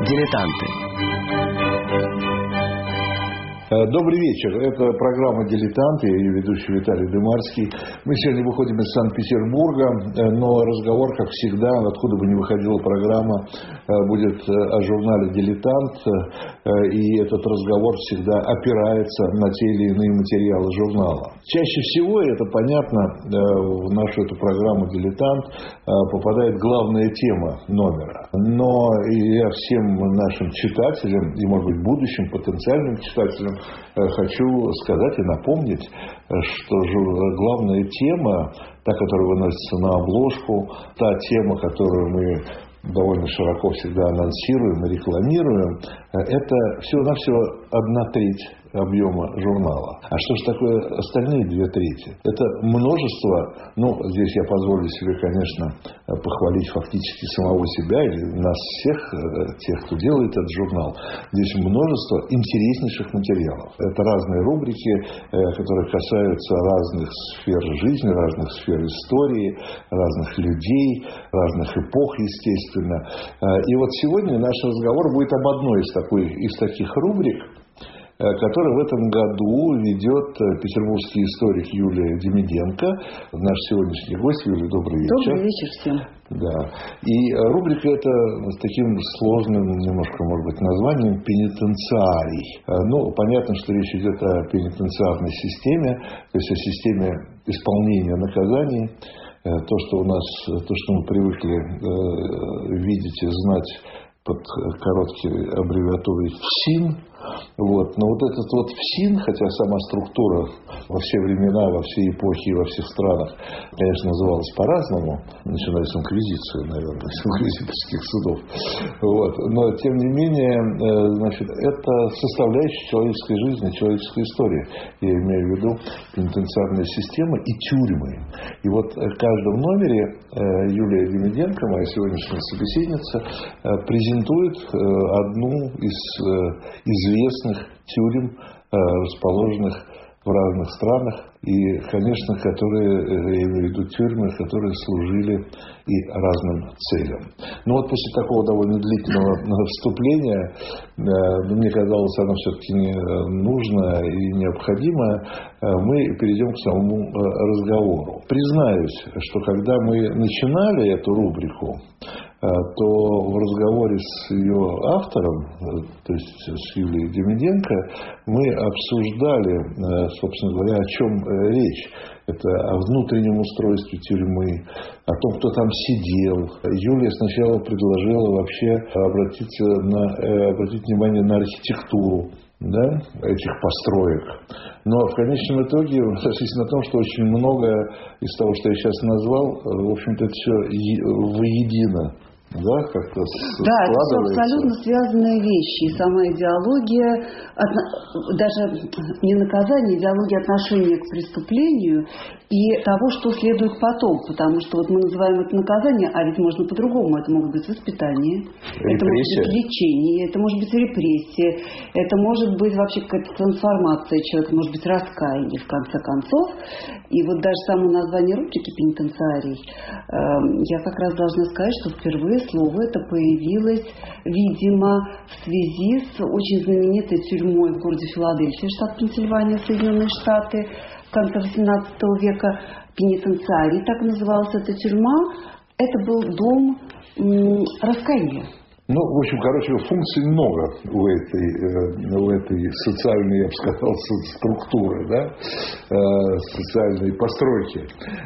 Дилетанты. Добрый вечер. Это программа «Дилетанты». Я ее ведущий Виталий Дымарский. Мы сегодня выходим из Санкт-Петербурга, но разговор, как всегда, откуда бы ни выходила программа, будет о журнале «Дилетант». И этот разговор всегда опирается на те или иные материалы журнала. Чаще всего, это понятно, в нашу эту программу «Дилетант» попадает главная тема номера. Но я всем нашим читателям, и, может быть, будущим потенциальным читателям, хочу сказать и напомнить, что главная тема, та, которая выносится на обложку, та тема, которую мы довольно широко всегда анонсируем и рекламируем, это всего-навсего 1/3 объема журнала. А что же такое остальные 2/3? Это множество, здесь я позволю себе, конечно, похвалить фактически самого себя или нас всех, тех, кто делает этот журнал. Здесь множество интереснейших материалов. Это разные рубрики, которые касаются разных сфер жизни, разных сфер истории, разных людей, разных эпох, естественно. И вот сегодня наш разговор будет об одной из таких рубрик, который в этом году ведет петербургский историк Юлия Демиденко. Наш сегодняшний гость. Юлия, добрый вечер. Добрый вечер всем. Да. И рубрика эта с таким сложным немножко, может быть, названием «Пенитенциарий». Понятно, что речь идет о пенитенциарной системе, то есть о системе исполнения наказаний. То, что мы привыкли видеть и знать под короткой аббревиатурой ФСИН. Но этот ФСИН, хотя сама структура во все времена, во все эпохи и во всех странах, конечно, называлась по-разному, начиная с инквизиции, наверное, с инквизиторских судов. Но, тем не менее, это составляющая человеческой жизни, человеческой истории. Я имею в виду пенитенциарная система и тюрьмы. И в каждом номере Юлия Демиденко, моя сегодняшняя собеседница, презентует одну из известных тюрем, расположенных в разных странах, и, конечно, которые, я имею в виду тюрьмы, которые служили и разным целям. После такого довольно длительного вступления, мне казалось, оно все-таки нужно и необходимо, мы перейдем к самому разговору. Признаюсь, что когда мы начинали эту рубрику, то в разговоре с ее автором, то есть с Юлией Демиденко, мы обсуждали, собственно говоря, о чем речь. Это о внутреннем устройстве тюрьмы, о том, кто там сидел. Юлия сначала предложила вообще обратить внимание на архитектуру этих построек. Но в конечном итоге мы сошлись на том, что очень многое из того, что я сейчас назвал, в общем-то, это все воедино. Как-то это все абсолютно связанные вещи. И сама идеология, даже не наказание, идеология отношения к преступлению и того, что следует потом. Потому что мы называем это наказание, а ведь можно по-другому. Это может быть воспитание, это может быть лечение, это может быть репрессия, это может быть вообще какая-то трансформация человека, может быть раскаяние, в конце концов. И даже само название рубрики «Пенитенциарий», я как раз должна сказать, что впервые слово это появилось, видимо, в связи с очень знаменитой тюрьмой в городе Филадельфия, штат Пенсильвания, Соединенные Штаты, в конце XVIII века. Пенитенциарий, так называлась эта тюрьма. Это был дом раскаяния. Функций много у этой социальной, я бы сказал, структуры, социальной постройки.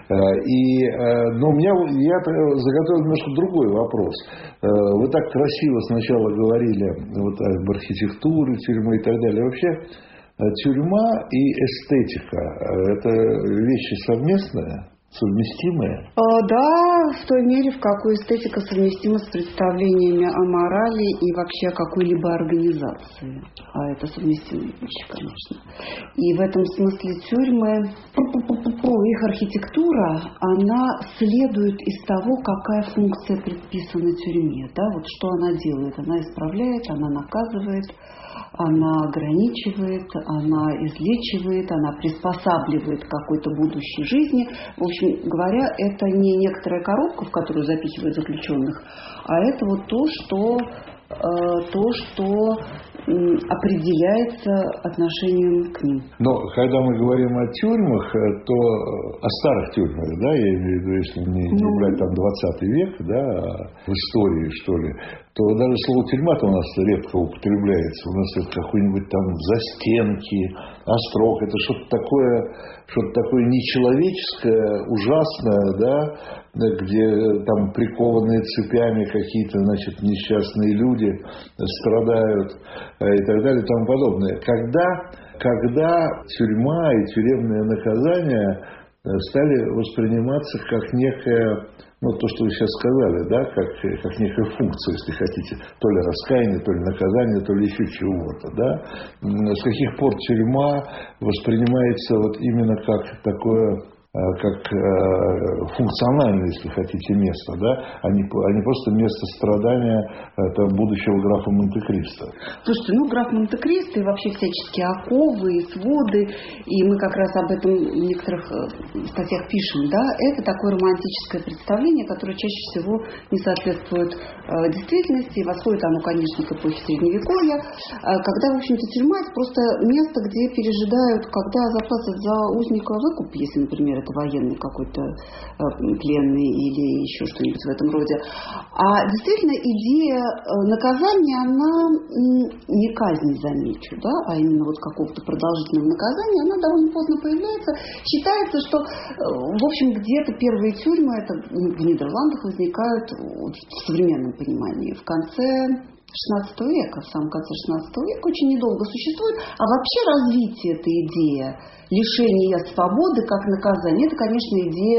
Я заготовил немножко другой вопрос. Вы так красиво сначала говорили об архитектуре тюрьмы и так далее. Вообще, тюрьма и эстетика – это вещи совместные? Совместимые? Да, в той мере, в какой эстетика совместима с представлениями о морали и вообще о какой-либо организации. А это совместимые вещи, конечно. И в этом смысле тюрьмы, их архитектура, она следует из того, какая функция предписана тюрьме. Что она делает? Она исправляет, она наказывает, она ограничивает, она излечивает, она приспосабливает к какой-то будущей жизни. В общем говоря, это не некоторая коробка, в которую запихивают заключенных, а это то, что то, что определяется отношением к ним. Но когда мы говорим о тюрьмах, то о старых тюрьмах, да, я имею в виду, если не брать там 20 век, да, в истории, что ли, то даже слово тюрьма-то у нас редко употребляется. У нас это какой-нибудь там застенки, острог. Это что-то такое нечеловеческое, ужасное, да, где там прикованные цепями какие-то, значит, несчастные люди страдают и так далее и тому подобное. Когда тюрьма и тюремное наказание стали восприниматься как некое, ну, то, что вы сейчас сказали, да, как некая функция, если хотите, то ли раскаяние, то ли наказание, то ли еще чего-то, да. С каких пор тюрьма воспринимается вот именно как такое, как функциональное, если хотите, место, да, а не просто место страдания там, будущего графа Монте-Кристо. Слушайте, граф Монте-Кристо и вообще всяческие оковы и своды, и мы как раз об этом в некоторых статьях пишем, да, это такое романтическое представление, которое чаще всего не соответствует действительности, и восходит оно, конечно, к эпохе Средневековья, когда, в общем-то, тюрьма – это просто место, где пережидают, когда заплатят за узника выкуп, если, например, это военный какой-то пленный или еще что-нибудь в этом роде. А действительно идея наказания, она не казнь, замечу, да, а именно вот какого-то продолжительного наказания, она довольно поздно появляется. Считается, что, в общем, где-то первые тюрьмы, это в Нидерландах возникают в современном понимании в конце XVI века, в самом конце XVI века, очень недолго существует. А вообще развитие этой идеи лишения свободы как наказание, это, конечно, идея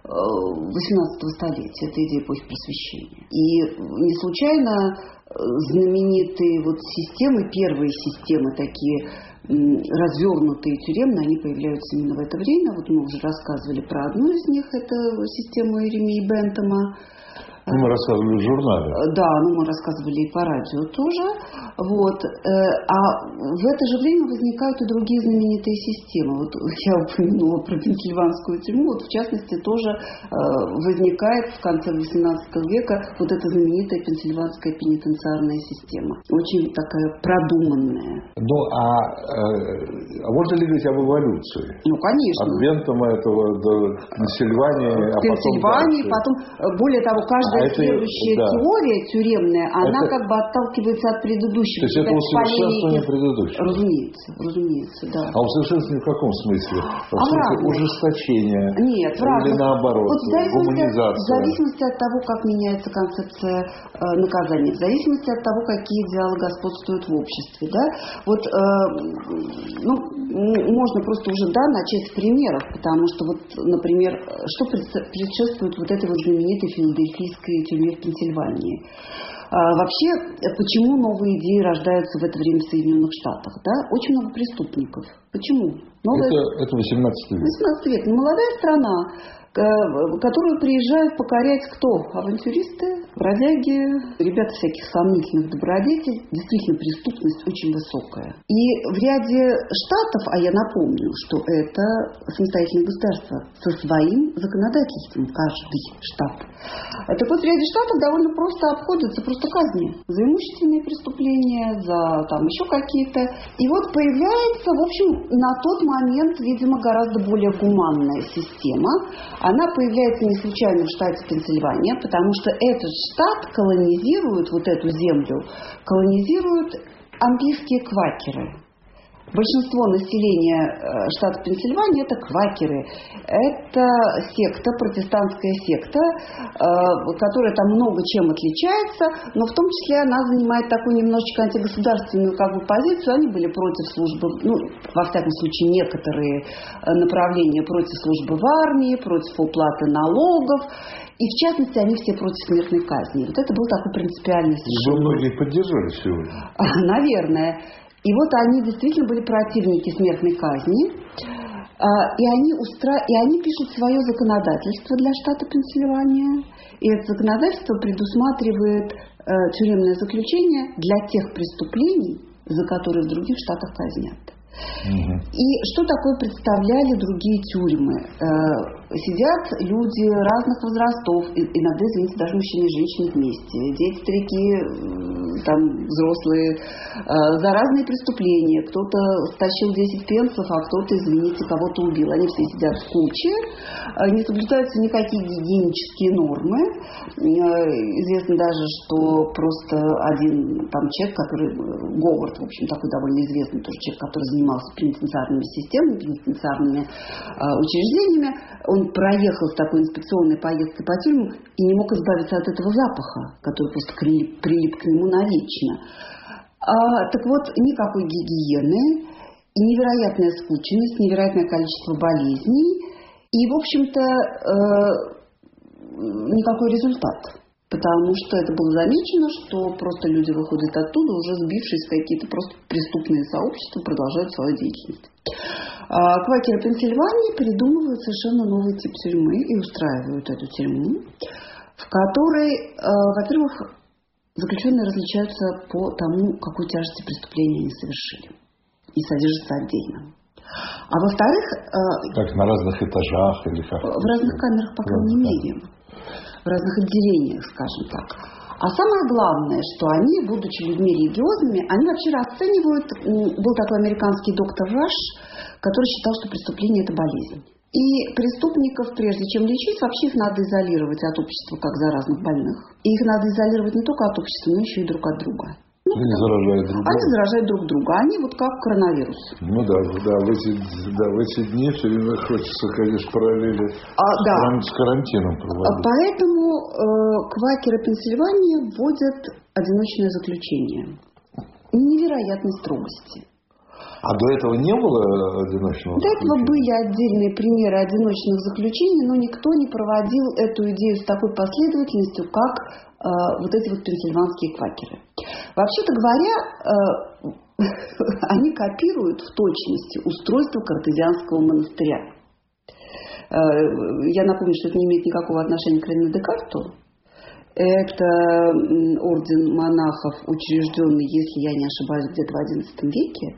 XVIII столетия, это идея эпохи Просвещения. И не случайно знаменитые вот системы, первые системы такие развернутые тюремные, они появляются именно в это время. Вот мы уже рассказывали про одну из них, это систему Иеремии Бентама. Мы рассказывали в журнале. Да, мы рассказывали и по радио тоже. Вот. А в это же время возникают и другие знаменитые системы. Вот я упомянула про Пенсильванскую тюрьму. Вот в частности тоже возникает в конце XVIII века вот эта знаменитая Пенсильванская пенитенциарная система. Очень такая продуманная. Ну, а можно ли говорить об эволюции? Ну, конечно. От Бентама этого до Пенсильвании, а потом, более того, каждая следующая теория тюремная, она как бы отталкивается от предыдущей. То есть это усовершенствование предыдущего. Разумеется, да. А усовершенствование в каком смысле? В смысле ужесточения? Нет, в разных. Или наоборот, вот гуманизация? В зависимости от того, как меняется концепция наказания, в зависимости от того, какие идеалы господствуют в обществе. Да? Вот, можно просто уже начать с примеров, потому что, вот, например, что предшествует вот этой вот знаменитой филадельфийской тюрьме в Пенсильвании. Вообще, почему новые идеи рождаются в это время в Соединенных Штатах? Да? Очень много преступников. Почему? Это 18 век. 18 век. Молодая страна, которую приезжают покорять кто? Авантюристы, бродяги, ребята всяких сомнительных добродетелей. Действительно, преступность очень высокая. И в ряде штатов, а я напомню, что это самостоятельное государство со своим законодательством, каждый штат. Так вот, в ряде штатов довольно просто обходятся просто казни за имущественные преступления, за там еще какие-то. И вот появляется, в общем, на тот момент, видимо, гораздо более гуманная система. Она появляется не случайно в штате Пенсильвания, потому что этот штат колонизирует, вот эту землю, колонизируют английские квакеры. Большинство населения штата Пенсильвания – это квакеры. Это секта, протестантская секта, которая там много чем отличается, но в том числе она занимает такую немножечко антигосударственную позицию. Они были против службы, во всяком случае, некоторые направления против службы в армии, против уплаты налогов. И, в частности, они все против смертной казни. Вот это был такой принципиальный совершенно. Вы многие поддержали сегодня. Наверное. И вот они действительно были противники смертной казни. И они пишут свое законодательство для штата Пенсильвания. И это законодательство предусматривает тюремное заключение для тех преступлений, за которые в других штатах казнят. И что такое представляли другие тюрьмы? Сидят люди разных возрастов, иногда, извините, даже мужчины и женщины вместе, дети, старики, там взрослые, за разные преступления. Кто-то стащил 10 пенсов, а кто-то, извините, кого-то убил. Они все сидят в куче, не соблюдаются никакие гигиенические нормы. Известно даже, что просто один там человек, который, Говард, в общем, такой довольно известный тоже человек, который занимался пенитенциарными системами, пенитенциарными учреждениями, он проехал с такой инспекционной поездкой по тюрьмам и не мог избавиться от этого запаха, который просто прилип к нему навечно. Так вот, никакой гигиены, и невероятная скученность, невероятное количество болезней, и, в общем-то, никакой результат. Потому что это было замечено, что просто люди выходят оттуда, уже сбившись в какие-то просто преступные сообщества, продолжают свою деятельность. Квакеры Пенсильвании придумывают совершенно новый тип тюрьмы и устраивают эту тюрьму, в которой, во-первых, заключенные различаются по тому, какой тяжести преступления они совершили, и содержатся отдельно. А во-вторых... Как на разных этажах или как? В разных камерах, по крайней мере. В разных отделениях, скажем так. А самое главное, что они, будучи людьми религиозными, они вообще расценивают... Был такой американский доктор Раш, который считал, что преступление – это болезнь. И преступников, прежде чем лечить, вообще их надо изолировать от общества, как заразных больных. И их надо изолировать не только от общества, но еще и друг от друга. Они заражают друг друга. Они заражают друг друга. Они вот как коронавирус. Ну да, в эти дни все время хочется, конечно, параллели с карантином проводить. Поэтому квакеры Пенсильвании вводят одиночное заключение. Невероятной строгости. А до этого не было одиночного заключения? До этого были отдельные примеры одиночных заключений, но никто не проводил эту идею с такой последовательностью, как вот эти вот пенсильванские квакеры. Вообще-то говоря, они копируют в точности устройство картезианского монастыря. Я напомню, что это не имеет никакого отношения к Рене Декарту. Это орден монахов, учрежденный, если я не ошибаюсь, где-то в XI веке.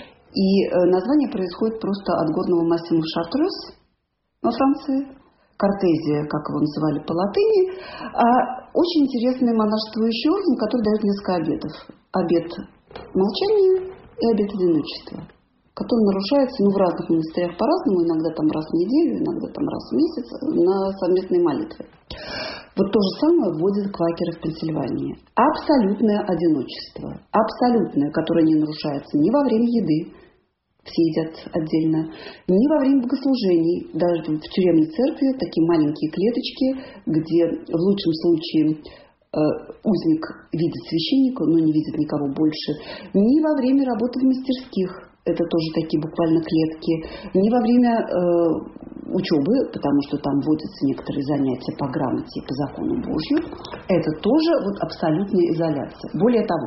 И название происходит просто от горного массива Шартрёз во Франции. Картезия, как его называли по латыни. Очень интересный монашествующий орден, который дает несколько обетов. Обет молчания и обет одиночества, который нарушается в разных монастырях по-разному, иногда там раз в неделю, иногда там раз в месяц на совместной молитве. Вот то же самое вводят квакеры в Пенсильвании. Абсолютное одиночество. Абсолютное, которое не нарушается ни во время еды, все едят отдельно, ни во время богослужений. Даже в тюремной церкви такие маленькие клеточки, где в лучшем случае узник видит священника, но не видит никого больше. Ни во время работы в мастерских. Это тоже такие буквально клетки. Не во время учебы, потому что там вводятся некоторые занятия по грамоте и по закону Божью. Это тоже вот абсолютная изоляция. Более того...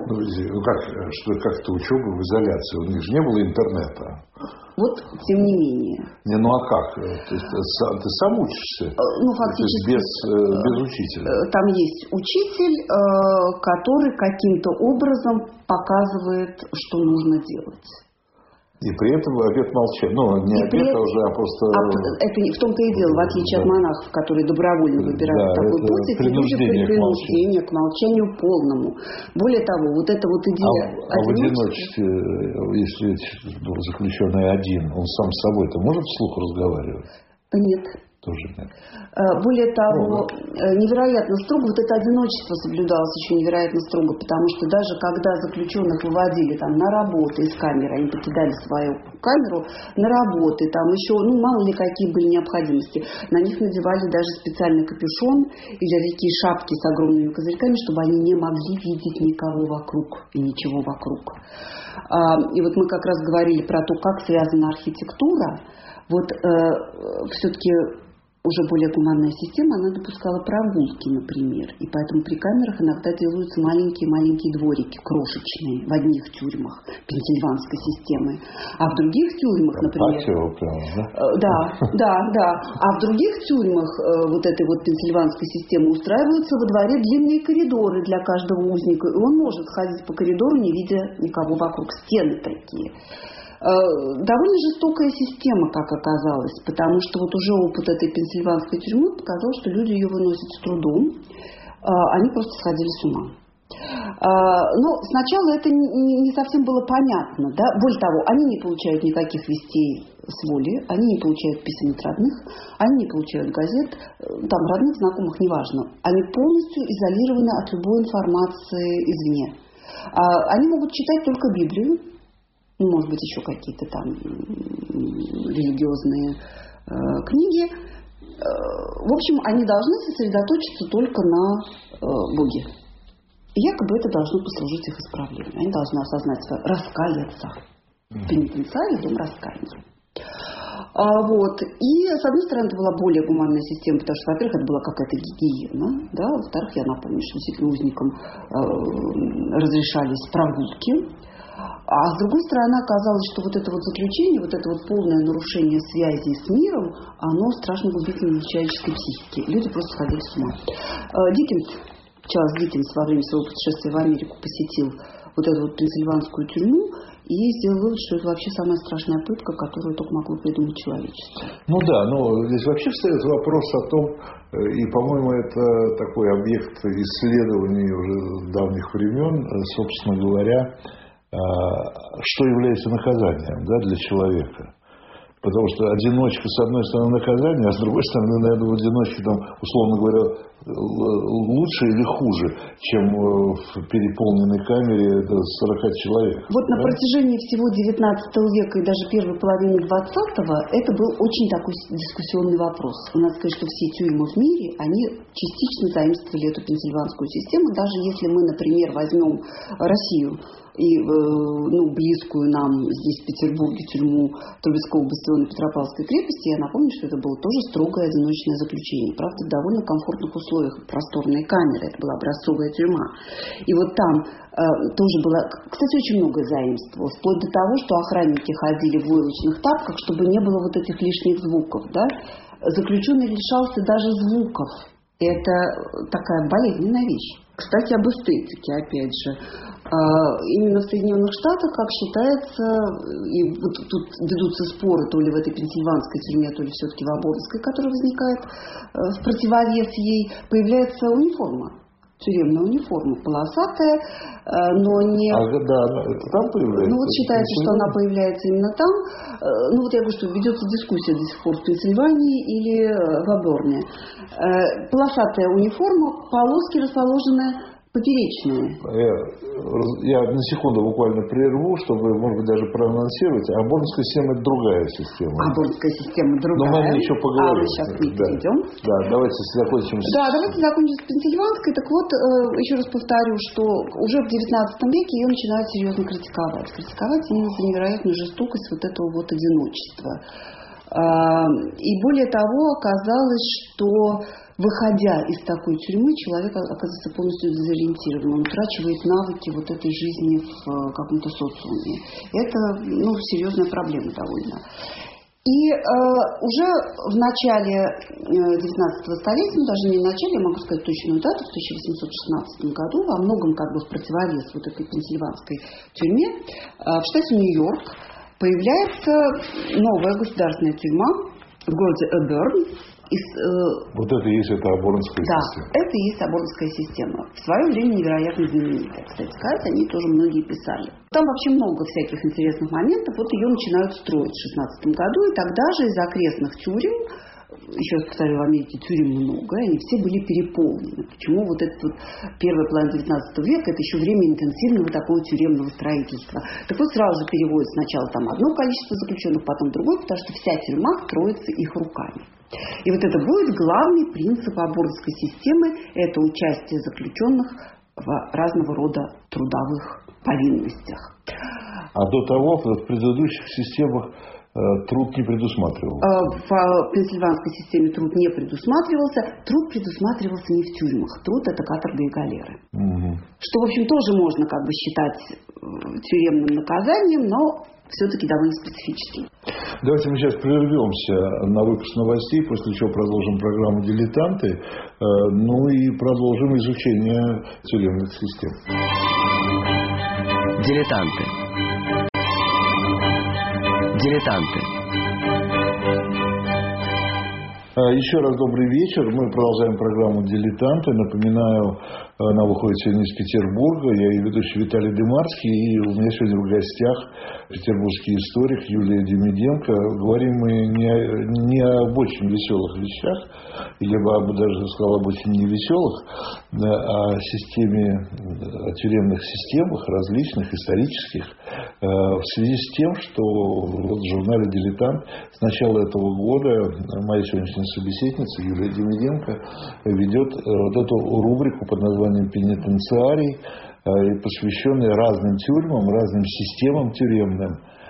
как-то учеба в изоляции? У них же не было интернета. Вот, тем не менее. Ну а как? То есть, ты сам учишься? Ну, фактически. Без учителя? Там есть учитель, который каким-то образом показывает, что нужно делать. И при этом обет молчания. Ну, не обет, а просто... Это в том-то и дело, в отличие от монахов, которые добровольно выбирают такой путь, эти люди принуждение к молчанию полному. Более того, вот эта вот идея... А в одиночестве, если заключенный один, он сам с собой-то может вслух разговаривать? Нет. Тоже нет. Более того, невероятно строго, вот это одиночество соблюдалось еще невероятно строго, потому что даже когда заключенных выводили там на работу из камеры, они покидали свою камеру на работы, там еще, мало ли какие были необходимости, на них надевали даже специальный капюшон или такие шапки с огромными козырьками, чтобы они не могли видеть никого вокруг и ничего вокруг. И вот мы как раз говорили про то, как связана архитектура. Вот все-таки уже более гуманная система, она допускала прогулки, например. И поэтому при камерах иногда делаются маленькие-маленькие дворики, крошечные, в одних тюрьмах пенсильванской системы. А в других тюрьмах, например... Патио прямо, да? Да. А в других тюрьмах вот этой вот пенсильванской системы устраиваются во дворе длинные коридоры для каждого узника. И он может ходить по коридору, не видя никого вокруг. Стены такие. Довольно жестокая система, как оказалось, потому что вот уже опыт этой пенсильванской тюрьмы показал, что люди ее выносят с трудом, они просто сходили с ума. Но сначала это не совсем было понятно. Да? Более того, они не получают никаких вестей с воли, они не получают писем от родных, они не получают газет, там родных, знакомых, неважно. Они полностью изолированы от любой информации извне. Они могут читать только Библию, может быть, еще какие-то там религиозные книги. В общем, они должны сосредоточиться только на Боге. И якобы это должно послужить их исправлению. Они должны осознать свое, раскаяться. Пенитенциарий, дом раскаяния. И, с одной стороны, это была более гуманная система, потому что, во-первых, это была какая-то гигиена, да, во-вторых, я напомню, что действительно узникам разрешались прогулки. А с другой стороны, оказалось, что вот это вот заключение, вот это вот полное нарушение связи с миром, оно страшно губительно для человеческой психики. Люди просто сходили с ума. Чарльз Диккенс во время своего путешествия в Америку посетил вот эту вот пенсильванскую тюрьму и сделал вывод, что это вообще самая страшная пытка, которую только могло придумать человечество. Ну да, но здесь вообще встает вопрос о том, и, по-моему, это такой объект исследований уже с давних времен, собственно говоря, что является наказанием, да, для человека. Потому что одиночка, с одной стороны, наказание, а с другой стороны, наверное, в одиночке, там, условно говоря, лучше или хуже, чем в переполненной камере до 40 человек. Вот на протяжении всего XIX века и даже первой половины XX это был очень такой дискуссионный вопрос. Надо сказать, что все тюрьмы в мире, они частично заимствовали эту пенсильванскую систему. Даже если мы, например, возьмем Россию и близкую нам здесь, в Петербурге, тюрьму Трубецкого бастиона Петропавловской крепости, я напомню, что это было тоже строгое одиночное заключение. Правда, в довольно комфортных условиях, просторные камеры. Это была образцовая тюрьма. И вот там тоже было, кстати, очень многое заимствовалось. Вплоть до того, что охранники ходили в войлочных тапках, чтобы не было вот этих лишних звуков. Да? Заключенный лишался даже звуков. Это такая болезненная вещь. Кстати, об эстетике, опять же. Именно в Соединенных Штатах, как считается, и вот тут ведутся споры, то ли в этой пенсильванской тюрьме, то ли все-таки в Оболонской, которая возникает в противовес ей, появляется униформа. Тюремная униформа, полосатая, но не... Да, это там появляется? Ну вот считается, что она появляется именно там. Ну вот я говорю, что ведется дискуссия до сих пор в Пенсильвании или в Аберне. Полосатая униформа, полоски расположены поперечные. Я на секунду буквально прерву, чтобы, может быть, даже проанонсировать. Оболонская система – это другая система. Оболонская система другая. Но мы о ней еще поговорим. Мы сейчас к ней перейдем. Да, давайте закончим. Да, давайте закончим с пенсильванской. Так вот, еще раз повторю, что уже в XIX веке ее начинают серьезно критиковать. Критиковать именно за невероятную жестокость вот этого вот одиночества. И более того, оказалось, что выходя из такой тюрьмы, человек оказывается полностью дезориентирован. Он утрачивает навыки вот этой жизни в каком-то социуме. Это серьезная проблема довольно. И уже в начале 19 столетия, даже не в начале, я могу сказать точную дату, в 1816 году, во многом в противовес вот этой пенсильванской тюрьме, в штате Нью-Йорк появляется новая государственная тюрьма в городе Аберн. Вот это и есть эта Оболонская система. Да, это и есть Оболонская система. В свое время невероятно знаменитая. Кстати сказать, о ней тоже многие писали. Там вообще много всяких интересных моментов. Вот ее начинают строить в 16 году, и тогда же из окрестных тюрем, еще раз повторю, в Америке тюрем много, они все были переполнены. Почему вот этот вот первая половина 19 века, это еще время интенсивного такого тюремного строительства. Так вот сразу же переводят сначала там одно количество заключенных, потом другое, потому что вся тюрьма строится их руками. И вот это будет главный принцип Оболонской системы, это участие заключенных в разного рода трудовых повинностях. А до того в предыдущих системах труд не предусматривался? В пенсильванской системе труд не предусматривался. Труд предусматривался не в тюрьмах. Труд – это каторга и галеры. Угу. Что, в общем, тоже можно считать тюремным наказанием, но все-таки довольно специфическим. Давайте мы сейчас прервемся на выпуск новостей, после чего продолжим программу «Дилетанты», и продолжим изучение тюремных систем. Дилетанты. Еще раз добрый вечер. Мы продолжаем программу «Дилетанты». Напоминаю, Она выходит сегодня из Петербурга. Я ее ведущий Виталий Дымарский. И у меня сегодня в гостях петербургский историк Юлия Демиденко. Говорим мы не об очень веселых вещах, я бы даже сказал об очень невеселых, о тюремных системах различных, исторических, в связи с тем, что в журнале «Дилетант» с начала этого года моя сегодняшняя собеседница Юлия Демиденко ведет вот эту рубрику под названием «Пенитенциарий», посвященную разным тюрьмам, разным системам тюремным.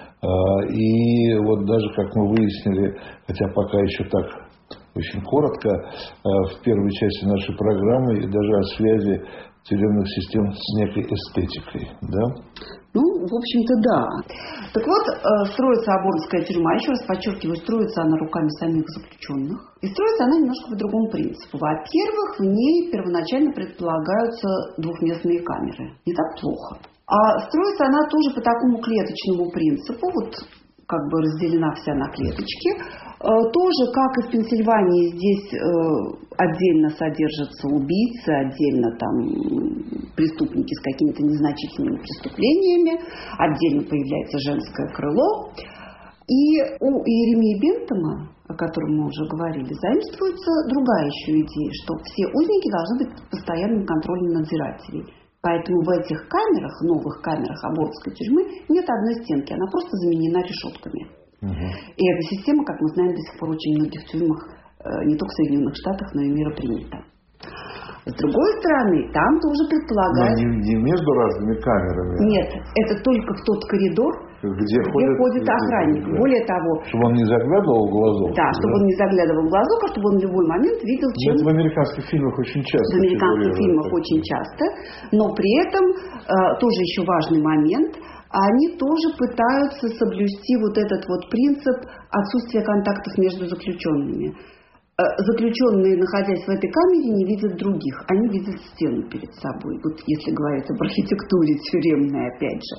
И вот даже, как мы выяснили, хотя пока еще так очень коротко, в первой части нашей программы даже о связи тюремных систем с некой эстетикой. Да? Ну, в общем-то, да. Так вот, строится Оборонская тюрьма, еще раз подчеркиваю, строится она руками самих заключенных. И строится она немножко по другому принципу. Во-первых, в ней первоначально предполагаются двухместные камеры. Не так плохо. А строится она тоже по такому клеточному принципу, вот как бы разделена вся на клеточки. Тоже, как и в Пенсильвании, здесь отдельно содержатся убийцы, отдельно там преступники с какими-то незначительными преступлениями, отдельно появляется женское крыло. И у Иеремии Бентама, о котором мы уже говорили, заимствуется другая еще идея, что все узники должны быть под постоянным контролем надзирателей. Поэтому в этих камерах, новых камерах Оборонской тюрьмы, нет одной стенки, она просто заменена решетками. И эта система, как мы знаем, до сих пор очень многих тюрьмах, не только в Соединенных Штатах, но и мира принята. С другой стороны, там тоже предполагается... Но не между разными камерами. Нет, это только в тот коридор, где ходит охранник. Да. Более того... Чтобы он не заглядывал в глазок. Да, чтобы он не заглядывал в глазок, а чтобы он в любой момент видел, чем... Это в американских фильмах очень часто. В американских фильмах очень часто. Но при этом, тоже еще важный момент, они тоже пытаются соблюсти вот этот вот принцип отсутствия контактов между заключенными. Заключенные, находясь в этой камере, не видят других. Они видят стену перед собой. Вот если говорить об архитектуре тюремной, опять же.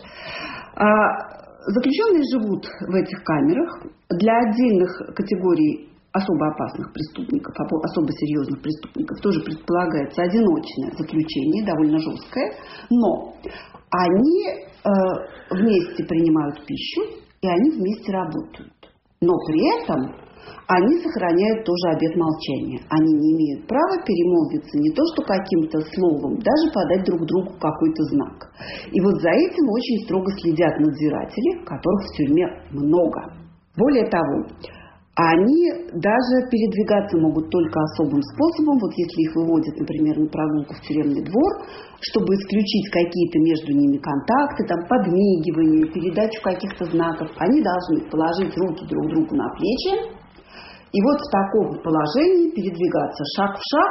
Заключенные живут в этих камерах. Для отдельных категорий особо опасных преступников, особо серьезных преступников тоже предполагается одиночное заключение, довольно жесткое. Но они вместе принимают пищу, и они вместе работают. Но при этом... они сохраняют тоже обет молчания. Они не имеют права перемолвиться не то что каким-то словом, даже подать друг другу какой-то знак. И вот за этим очень строго следят надзиратели, которых в тюрьме много. Более того, они даже передвигаться могут только особым способом. Вот если их выводят, например, на прогулку в тюремный двор, чтобы исключить какие-то между ними контакты, там, подмигивания, передачу каких-то знаков, они должны положить руки друг другу на плечи, и вот в таком положении передвигаться шаг в шаг,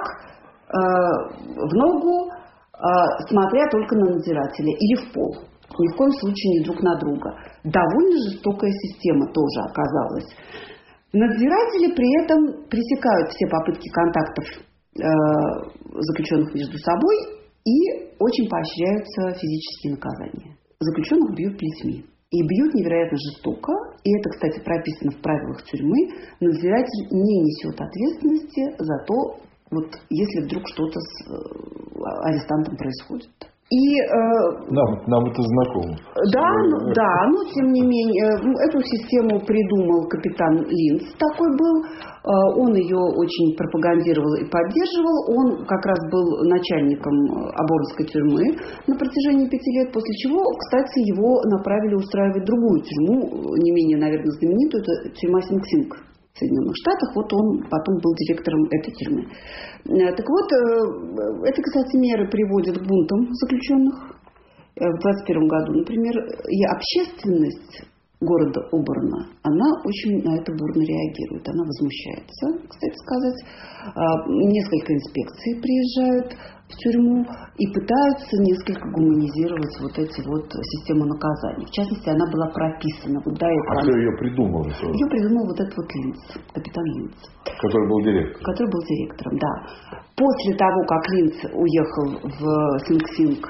в ногу, смотря только на надзирателя, или в пол. Ни в коем случае не друг на друга. Довольно жестокая система тоже оказалась. Надзиратели при этом пресекают все попытки контактов заключенных между собой и очень поощряются физические наказания. Заключенных бьют плетьми. И бьют невероятно жестоко. И это, кстати, прописано в правилах тюрьмы. Надзиратель не несет ответственности за то, вот, если вдруг что-то с арестантом происходит. И, нам это знакомо. Да, но тем не менее, эту систему придумал капитан Линц, такой был. Он ее очень пропагандировал и поддерживал. Он как раз был начальником Оборонской тюрьмы на протяжении 5 лет, после чего, кстати, его направили устраивать другую тюрьму, не менее, наверное, знаменитую, это тюрьма Синг-Синг в Соединенных Штатах. Вот он потом был директором этой тюрьмы. Так вот, это, кстати, меры приводят к бунтам заключенных. В 2021 году, например, и общественность города Оберна, она очень на это бурно реагирует. Она возмущается, кстати сказать. Несколько инспекций приезжают в тюрьму и пытаются несколько гуманизировать вот эти вот систему наказаний. В частности, она была прописана. Вот до этого. А кто ее придумал? Ее придумал вот этот вот Линц, капитан Линц. Который был директором. Который был директором, да. После того, как Линц уехал в Синг-Синг,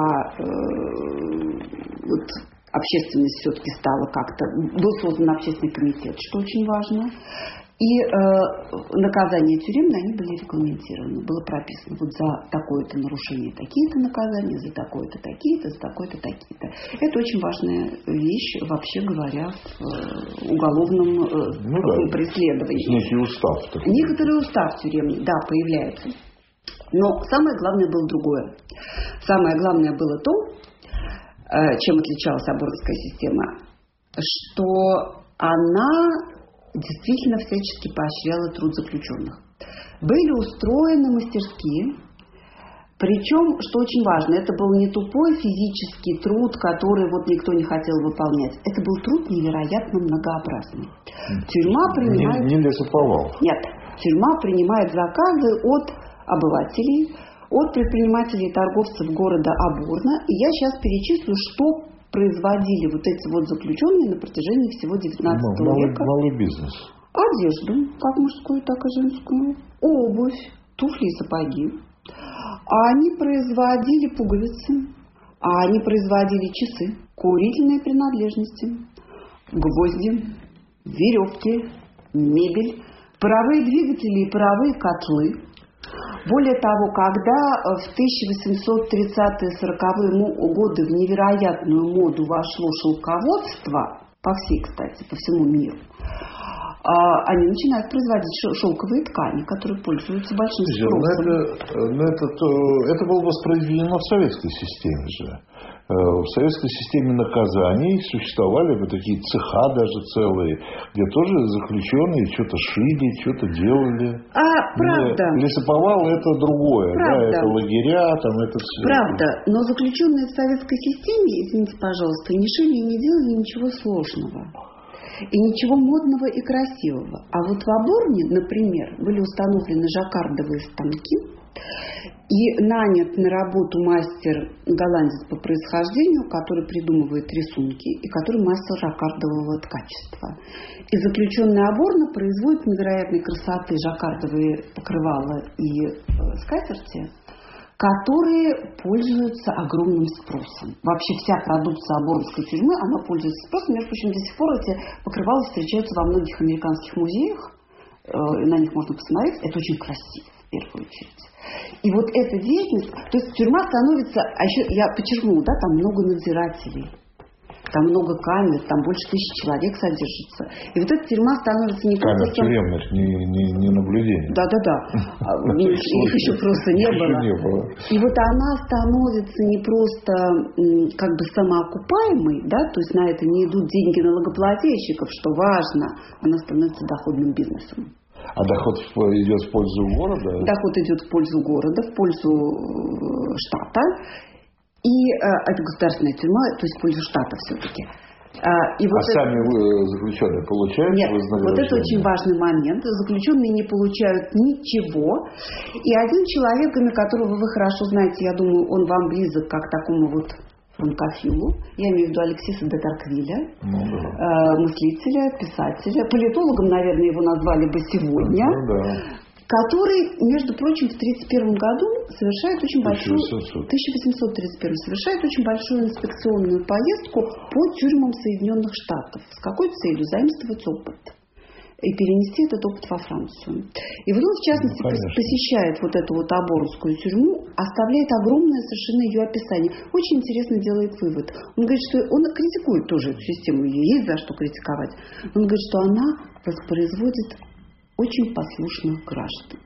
вот общественность все-таки стала как-то... Был создан общественный комитет, что очень важно. И наказания тюремные, они были регламентированы. Было прописано, вот за такое-то нарушение такие-то наказания, за такое-то такие-то, за такое-то такие-то. Это очень важная вещь, вообще говоря, в уголовном преследовании. Некий устав. Некоторый устав тюремный, да, появляется. Но самое главное было другое. Самое главное было то, чем отличалась Оборская система, что она действительно всячески поощряла труд заключенных. Были устроены мастерские, причем, что очень важно, это был не тупой физический труд, который вот никто не хотел выполнять. Это был труд невероятно многообразный. Тюрьма принимает... Не лесоповал. Нет. Тюрьма принимает заказы от обывателей, от предпринимателей и торговцев города Оборна. И я сейчас перечислю, что производили вот эти вот заключенные на протяжении всего XIX века. Малый бизнес. Одежду, как мужскую, так и женскую. Обувь, туфли и сапоги. Они производили пуговицы. Они производили часы, курительные принадлежности, гвозди, веревки, мебель, паровые двигатели и паровые котлы. Более того, когда в 1830-40-е годы в невероятную моду вошло шелководство, по всей, кстати, по всему миру, они начинают производить шелковые ткани, которые пользуются большим спросом. Это было воспроизведено в советской системе же. В советской системе наказаний существовали вот такие цеха даже целые, где тоже заключенные что-то шили, что-то делали. Правда. Лесоповал это другое, правда. Да, это лагеря, там это все. Правда, но заключенные в советской системе, извините, пожалуйста, не шили и не делали ничего сложного. И ничего модного и красивого. А вот в Оборне, например, были установлены жаккардовые станки, и нанят на работу мастер голландец по происхождению, который придумывает рисунки и который мастер жаккардового качества. И заключенный Оборна производит невероятной красоты жаккардовые покрывала и скатерти, которые пользуются огромным спросом. Вообще вся продукция Оборнской тюрьмы, она пользуется спросом. Между прочим, до сих пор эти покрывала встречаются во многих американских музеях. На них можно посмотреть. Это очень красиво, в первую очередь. И вот эта деятельность, то есть тюрьма становится, а еще я подчеркну, да, там много надзирателей, там много камер, там больше 1000 человек содержится. И вот эта тюрьма становится не камер просто... тюремных, не наблюдение. Да. Их еще просто не было. И вот она становится не просто как бы самоокупаемой, да, то есть на это не идут деньги налогоплательщиков, что важно, она становится доходным бизнесом. А доход идет в пользу города? Доход идет в пользу города, в пользу штата. И это государственная тюрьма, то есть в пользу штата все-таки. Сами заключенные получают вознаграждение? Вот это очень важный момент. Заключенные не получают ничего. И один человек, имя которого вы хорошо знаете, я думаю, он вам близок, как такому вот франкофилу, я имею в виду Алексиса де Торквиля, мыслителя, писателя, политологом, наверное, его назвали бы сегодня, который, между прочим, в 1931 году совершает очень большую, 1831 совершает очень большую инспекционную поездку по тюрьмам Соединенных Штатов. С какой целью? Заимствовать опыт и перенести этот опыт во Францию. И вот он, в частности, посещает вот эту вот Оборнскую тюрьму, оставляет огромное совершенно ее описание. Очень интересно делает вывод. Он говорит, что он критикует тоже эту систему, ей есть за что критиковать. Он говорит, что она воспроизводит очень послушных граждан.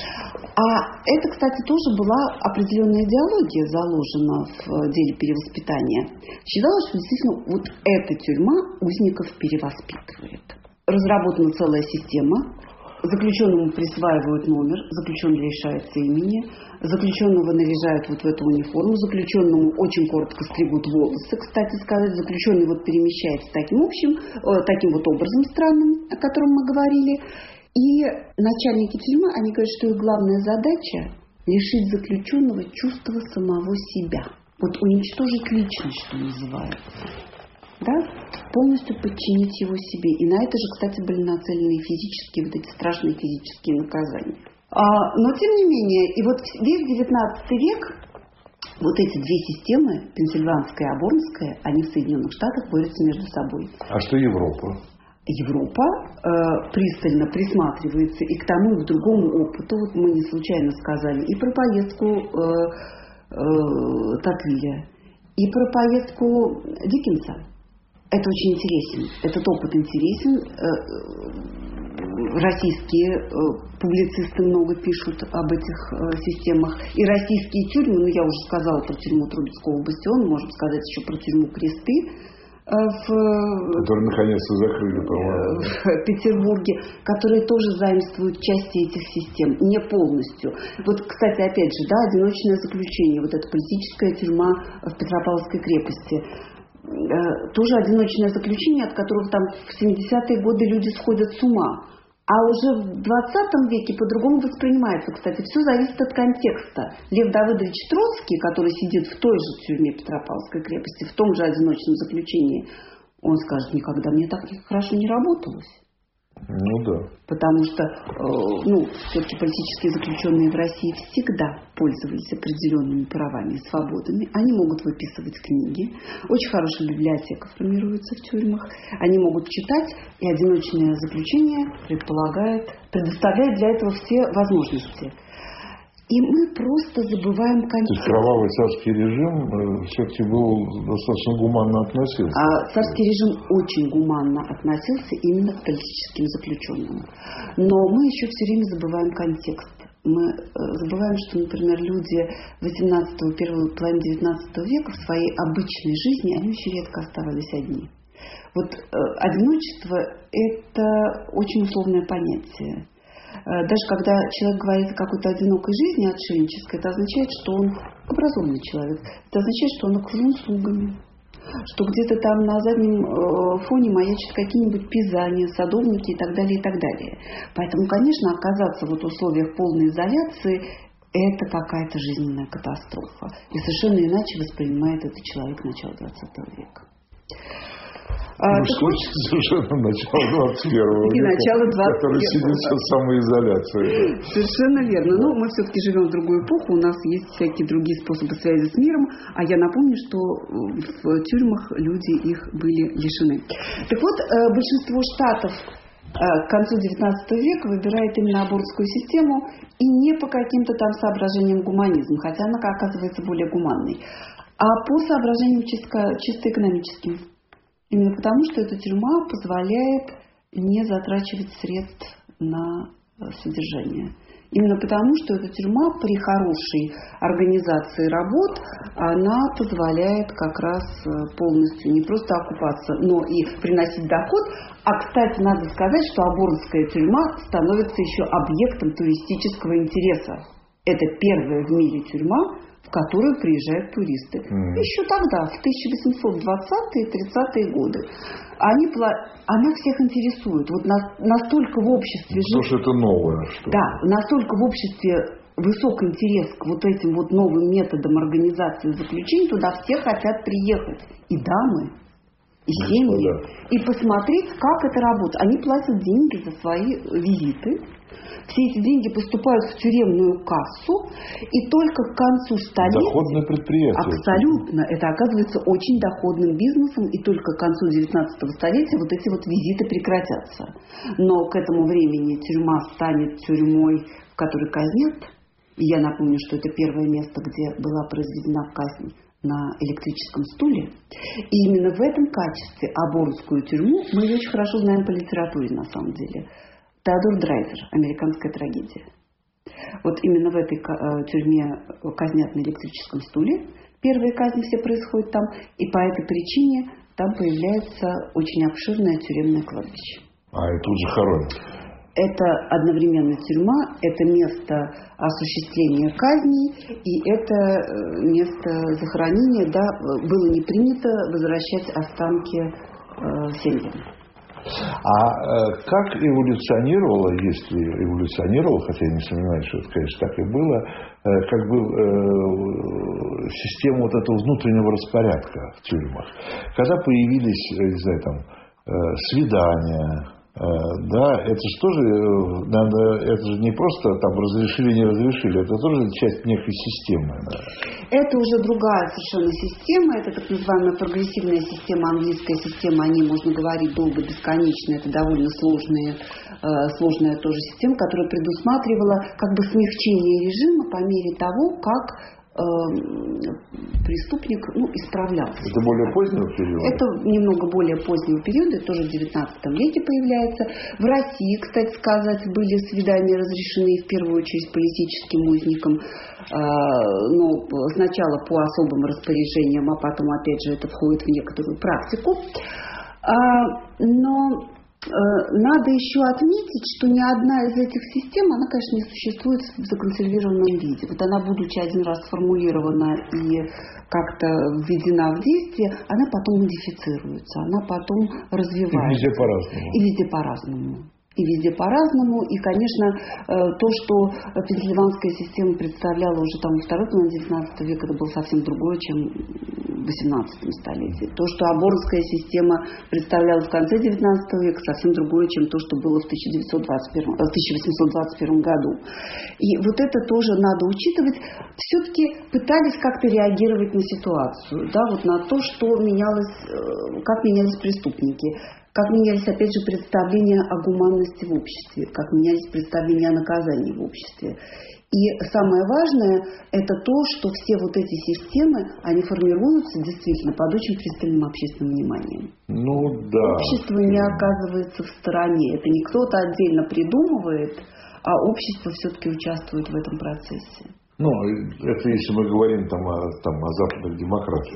А это, кстати, тоже была определенная идеология заложена в деле перевоспитания. Считалось, что действительно вот эта тюрьма узников перевоспитывает. Разработана целая система. Заключенному присваивают номер, заключенный лишается имени, заключенного наряжают вот в эту униформу, заключенному очень коротко стригут волосы, кстати сказать, заключенный вот перемещается таким вот образом странным, о котором мы говорили. И начальники тюрьмы, они говорят, что их главная задача – лишить заключенного чувства самого себя. Вот уничтожить личность, что называется. Да? Полностью подчинить его себе. И на это же, кстати, были нацелены физические, вот эти страшные физические наказания. Но, тем не менее, и вот весь XIX век, вот эти две системы, пенсильванская и оборнская, они в Соединенных Штатах борются между собой. А что Европа? Европа пристально присматривается и к тому, и к другому опыту. Вот мы не случайно сказали и про поездку Токвиля, и про поездку Диккенса. Это очень интересен. Этот опыт интересен. Российские публицисты много пишут об этих системах. И российские тюрьмы, я уже сказала про тюрьму Трубецкого бастиона, можно сказать еще про тюрьму Кресты, которые наконец-то закрыли, по-моему, в Петербурге, которые тоже заимствуют части этих систем, не полностью. Вот, кстати, опять же, одиночное заключение, вот эта политическая тюрьма в Петропавловской крепости, тоже одиночное заключение, от которого там в 70-е годы люди сходят с ума. А уже в 20 веке по-другому воспринимается. Кстати, все зависит от контекста. Лев Давыдович Троцкий, который сидит в той же тюрьме Петропавловской крепости, в том же одиночном заключении, он скажет: никогда мне так хорошо не работалось. Ну да. Потому что все-таки политические заключенные в России всегда пользовались определенными правами и свободами. Они могут выписывать книги. Очень хорошая библиотека формируется в тюрьмах. Они могут читать, и одиночное заключение предоставляет для этого все возможности. И мы просто забываем контекст. То есть кровавый царский режим все-таки был достаточно гуманно относился. Царский режим очень гуманно относился именно к политическим заключенным. Но мы еще все время забываем контекст. Мы забываем, что, например, люди 18-го, первой половины 19 века в своей обычной жизни, они очень редко оставались одни. Вот одиночество – это очень условное понятие. Даже когда человек говорит о какой-то одинокой жизни, отшельнической, это означает, что он образованный человек. Это означает, что он окружен слугами. Что где-то там на заднем фоне маячат какие-нибудь пизания, садовники и так далее, и так далее. Поэтому, конечно, оказаться в условиях полной изоляции – это какая-то жизненная катастрофа. И совершенно иначе воспринимает это человек начала 20 века. Совершенно начало 21 века, который сидит в самоизоляции. Совершенно верно. Но мы все-таки живем в другую эпоху, у нас есть всякие другие способы связи с миром, а я напомню, что в тюрьмах люди их были лишены. Так вот, большинство штатов к концу XIX века выбирает именно абортскую систему, и не по каким-то там соображениям гуманизма, хотя она оказывается более гуманной, а по соображениям чисто экономическим. Именно потому, что эта тюрьма позволяет не затрачивать средств на содержание. Именно потому, что эта тюрьма при хорошей организации работ, она позволяет как раз полностью не просто окупаться, но и приносить доход. А, кстати, надо сказать, что Оборонская тюрьма становится еще объектом туристического интереса. Это первая в мире тюрьма, в которую приезжают туристы. Еще тогда, в 1820-е, 30-е годы. Она всех интересует. Вот настолько в обществе... Потому что это новое. Что? Да, настолько в обществе высок интерес к вот этим вот новым методам организации заключений, туда все хотят приехать. И дамы, и семьи. И посмотреть, как это работает. Они платят деньги за свои визиты. Все эти деньги поступают в тюремную кассу, и только к концу столетия... Доходное предприятие. Абсолютно. Это оказывается очень доходным бизнесом, и только к концу 19 столетия вот эти вот визиты прекратятся. Но к этому времени тюрьма станет тюрьмой, в которой казнят. И я напомню, что это первое место, где была произведена казнь на электрическом стуле. И именно в этом качестве Оборонскую тюрьму, мы ее очень хорошо знаем по литературе на самом деле, Теодор Драйзер, «Американская трагедия». Вот именно в этой тюрьме казнят на электрическом стуле. Первые казни все происходят там. И по этой причине там появляется очень обширное тюремное кладбище. И тут же хоронят. Это одновременно тюрьма, это место осуществления казней, и это место захоронения. Да, было не принято возвращать останки семьям. А как эволюционировала, если эволюционировала, хотя я не сомневаюсь, что это, конечно, так и было, как бы система вот этого внутреннего распорядка в тюрьмах? Когда появились, не знаю, там, свидания, Да, это же тоже, это же не просто там разрешили, не разрешили, это тоже часть некой системы. Да. Это уже другая совершенно система, это так называемая прогрессивная система, английская система, о ней можно говорить долго, бесконечно, это довольно сложная тоже система, которая предусматривала как бы смягчение режима по мере того, как преступник исправлялся. Это более позднего периода? Это немного более позднего периода, это тоже в XIX веке появляется. В России, кстати сказать, были свидания разрешены в первую очередь политическим узникам, но сначала по особым распоряжениям, а потом, опять же, это входит в некоторую практику. Но надо еще отметить, что ни одна из этих систем, она, конечно, не существует в законсервированном виде. Вот она, будучи один раз сформулирована и как-то введена в действие, она потом модифицируется, она потом развивается. И везде по-разному. И везде по-разному. И везде по-разному. И, конечно, то, что пенсильванская система представляла уже там во второй половине XIX века, это было совсем другое, чем в XVIII столетии. То, что Оборнская система представляла в конце XIX века, совсем другое, чем то, что было в 1821 году. И вот это тоже надо учитывать. Все-таки пытались как-то реагировать на ситуацию, да, вот на то, что менялось, как менялись преступники. Как менялись, опять же, представления о гуманности в обществе, как менялись представления о наказании в обществе. И самое важное – это то, что все вот эти системы, они формируются действительно под очень пристальным общественным вниманием. Ну да. Общество не оказывается в стороне. Это не кто-то отдельно придумывает, а общество все-таки участвует в этом процессе. Ну, это если мы говорим там о западных демократиях,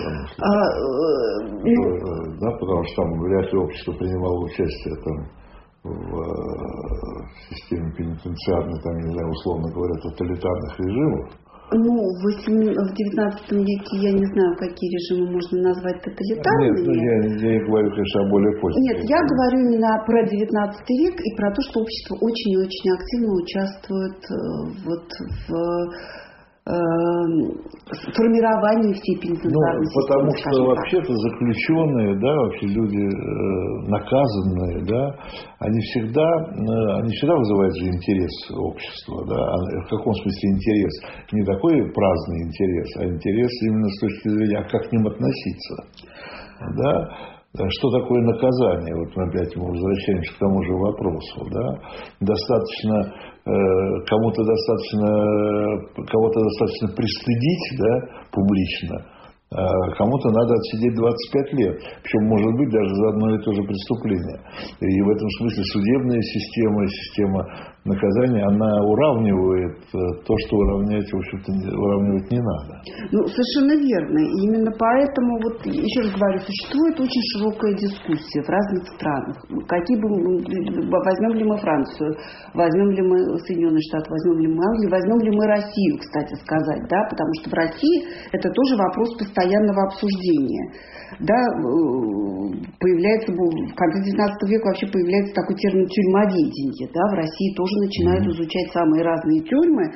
да, потому что там вряд ли общество принимало участие там, в системе пенитенциарной, там, не знаю, условно говоря, тоталитарных режимов. Ну, в XIX веке я не знаю, какие режимы можно назвать тоталитарными. Нет, я не говорю, конечно, о более позднем. Нет, я говорю именно про XIX век и про то, что общество очень и очень активно участвует вот в формировании всей пенитенциарной системы. Потому что вообще-то заключенные, да, вообще люди наказанные, да, они всегда вызывают же интерес общества, да. А в каком смысле интерес? Не такой праздный интерес, а интерес именно с точки зрения, а как к ним относиться, да. Что такое наказание? Вот мы опять возвращаемся к тому же вопросу. Да? Кого-то достаточно пристыдить, да, публично, кому-то надо отсидеть 25 лет. Причем, может быть, даже за одно и то же преступление. И в этом смысле судебная система наказания, она уравнивает то, что уравнивать, в общем-то, уравнивать не надо. Ну, совершенно верно. И именно поэтому, вот еще раз говорю, существует очень широкая дискуссия в разных странах. Возьмем ли мы Францию, возьмем ли мы Соединенные Штаты, возьмем ли мы Англию, возьмем ли мы Россию, кстати сказать, да, потому что в России это тоже вопрос постоянного обсуждения. Да, появляется, в конце XIX века вообще появляется такой термин тюрьмоведение. Да, в России тоже начинают изучать самые разные тюрьмы,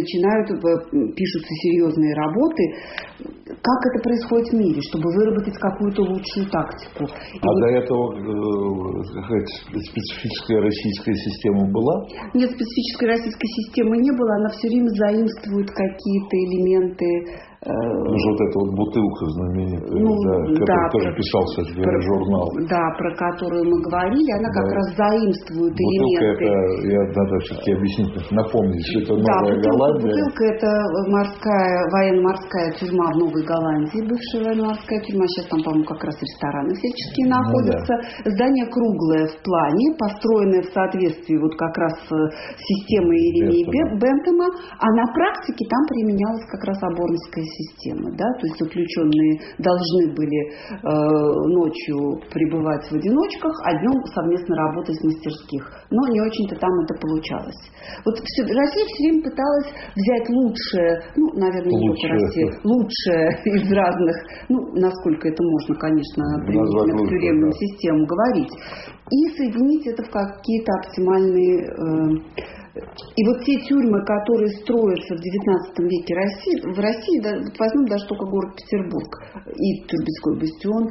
пишутся серьезные работы. Как это происходит в мире, чтобы выработать какую-то лучшую тактику. До этого какая-то специфическая российская система была? Нет, специфической российской системы не было. Она все время заимствует какие-то элементы. Вот эта вот бутылка знаменитая, которая тоже писался журнал. Да, про которую мы говорили, она как раз заимствует элементы. Бутылка, надо все-таки объяснить, напомнить, что это Новая Голландия. Бутылка это военно-морская тюрьма в Новой Голландии, бывшая военно-морская тюрьма. Сейчас там, по-моему, как раз рестораны всяческие находятся. Да. Здание круглое в плане, построенное в соответствии вот как раз с системой Иеремии Бентема, а на практике там применялась как раз Оборнская система, да, то есть заключенные должны были ночью пребывать в одиночках, а днем совместно работать в мастерских, но не очень-то там это получалось. Вот Россия все время пыталась взять лучшее, наверное, не только Россия, лучшее из разных, насколько это можно, конечно, применительно к тюремным системам говорить, и соединить это в какие-то оптимальные. И вот те тюрьмы, которые строятся в XIX веке в России, возьмем даже только город Петербург и Тюрбинской бастион,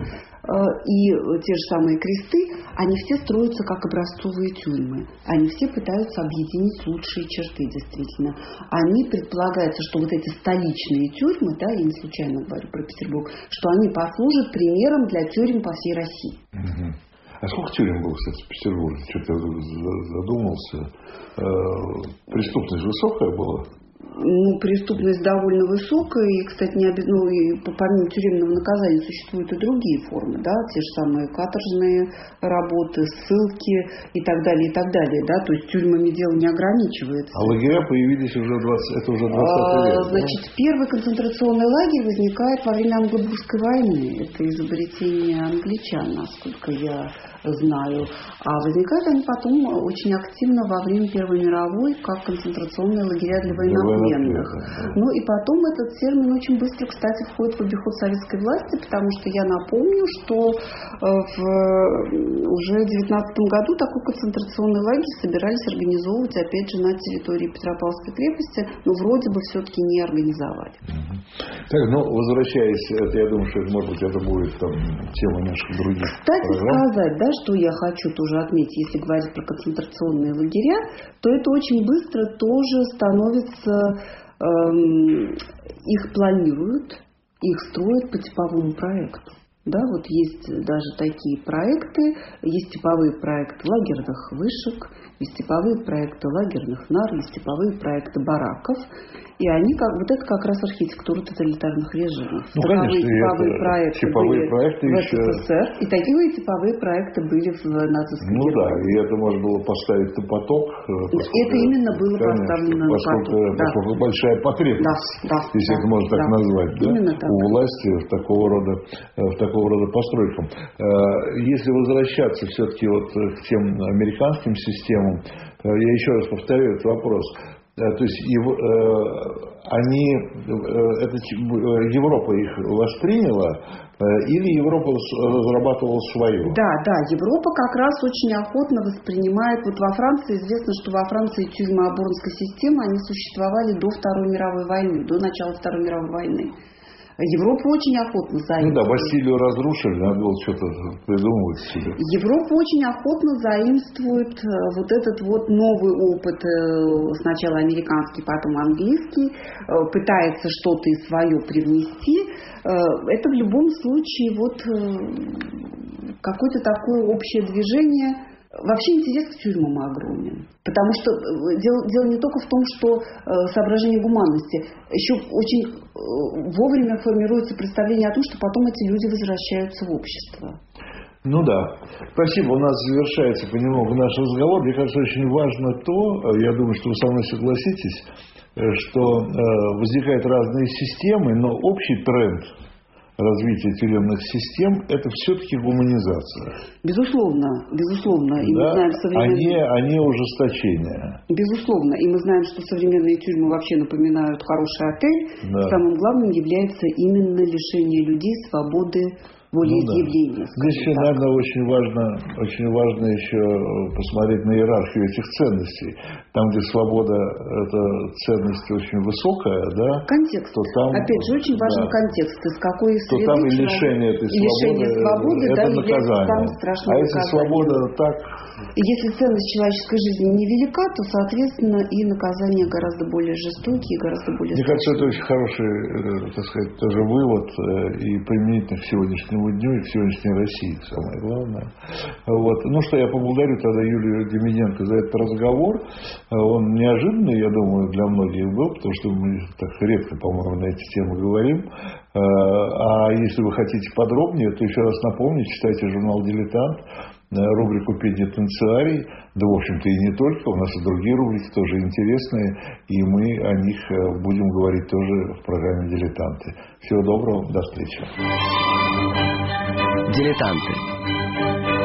и те же самые кресты, они все строятся как образцовые тюрьмы. Они все пытаются объединить лучшие черты, действительно. Они предполагается, что вот эти столичные тюрьмы, да, я не случайно говорю про Петербург, что они послужат примером для тюрем по всей России. А сколько тюрем было, кстати, в Петербурге? Что-то задумался. Преступность высокая была? Ну, преступность довольно высокая, и, кстати, помимо тюремного наказания существуют и другие формы, да, те же самые каторжные работы, ссылки и так далее, да, то есть тюрьмами дело не ограничивается. А лагеря появились уже это уже 20 век. Значит, первый концентрационный лагерь возникает во время Англо-Бурской войны, это изобретение англичан, насколько я знаю, а возникают они потом очень активно во время Первой мировой, как концентрационные лагеря для военнопленных. Ну и потом этот термин очень быстро, кстати, входит в обиход советской власти, потому что я напомню, что уже в 19 году такой концентрационный лагерь собирались организовывать, опять же, на территории Петропавловской крепости, но вроде бы все-таки не организовали. Так, возвращаясь, я думаю, что, может быть, это будет тема наших других Кстати программ. сказать, да, что я хочу тоже отметить, если говорить про концентрационные лагеря, то это очень быстро тоже становится, их планируют, их строят по типовому проекту. Да, вот есть даже такие проекты, есть типовые проекты лагерных вышек, есть типовые проекты лагерных нар, есть типовые проекты бараков. И они это как раз архитектура тоталитарных режимов. Ну, конечно, типовые проекты были в СССР, и такие типовые проекты были в нацистской Германии. Да, и это можно было поставить на поток. Это именно было поставлено на поток. Поскольку большая потребность, если это можно так назвать, у власти в такого рода постройкам. Если возвращаться все-таки к тем американским системам, я еще раз повторю этот вопрос. То есть Европа их восприняла, или Европа разрабатывала свою? Да, Европа как раз очень охотно воспринимает. Вот во Франции известно, что во Франции тюрьмы Оборнской системы, они существовали до Второй мировой войны, до начала Второй мировой войны. Европа очень охотно заимствует. Бастилию разрушили, надо было что-то придумывать себе. Европа очень охотно заимствует вот этот новый опыт, сначала американский, потом английский, пытается что-то и свое привнести. Это в любом случае какое-то такое общее движение. Вообще интерес к тюрьмам огромен. Потому что дело не только в том, что соображение гуманности. Еще очень вовремя формируется представление о том, что потом эти люди возвращаются в общество. Спасибо. У нас завершается понемногу наш разговор. Мне кажется, очень важно я думаю, что вы со мной согласитесь, что возникают разные системы, но общий тренд развития тюремных систем – это все-таки гуманизация. Безусловно. И мы знаем они ужесточение. Безусловно. И мы знаем, что современные тюрьмы вообще напоминают хороший отель. Да. Самым главным является именно лишение людей свободы волеизъявления. Здесь еще, наверное, очень важно еще посмотреть на иерархию этих ценностей. Там, где свобода – это ценность очень высокая, контекст. Опять же, очень важен контекст. Из какой среды там и лишение этой свободы – это наказание. Самым страшным наказанием. Если свобода так… Если ценность человеческой жизни невелика, то, соответственно, и наказания гораздо более жестокие, гораздо более… Мне кажется, это очень хороший, так сказать, тоже вывод и применительно к сегодняшнему дню и к сегодняшней России, самое главное. Я поблагодарю тогда Юлию Демененко за этот разговор. Он неожиданный, я думаю, для многих был, потому что мы так редко, по-моему, на эти темы говорим. А если вы хотите подробнее, то еще раз напомню, читайте журнал «Дилетант», рубрику «Пенитенциарий». Да, в общем-то, и не только. У нас и другие рубрики тоже интересные. И мы о них будем говорить тоже в программе «Дилетанты». Всего доброго. До встречи. «Дилетанты».